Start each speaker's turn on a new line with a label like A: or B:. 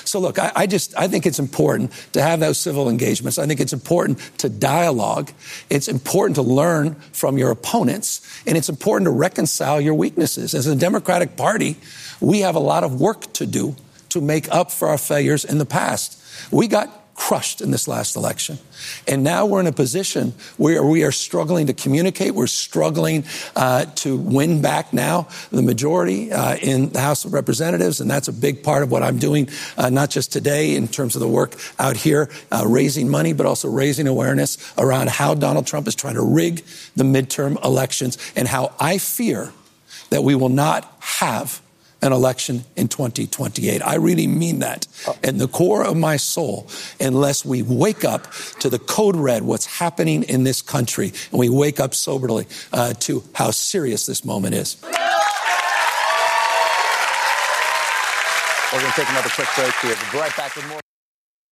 A: So look, I think it's important to have those civil engagements. I think it's important to dialogue. It's important to learn from your opponents. And it's important to reconcile your weaknesses. As a Democratic Party, we have a lot of work to do to make up for our failures in the past. We got crushed in this last election. And now we're in a position where we are struggling to communicate. We're struggling to win back now the majority in the House of Representatives. And that's a big part of what I'm doing, not just today in terms of the work out here, raising money, but also raising awareness around how Donald Trump is trying to rig the midterm elections and how I fear that we will not have an election in 2028. I really mean that in the core of my soul, unless we wake up to the code red, what's happening in this country, and we wake up soberly to how serious this moment is.
B: We're going to take another quick break here. We'll be right back with more.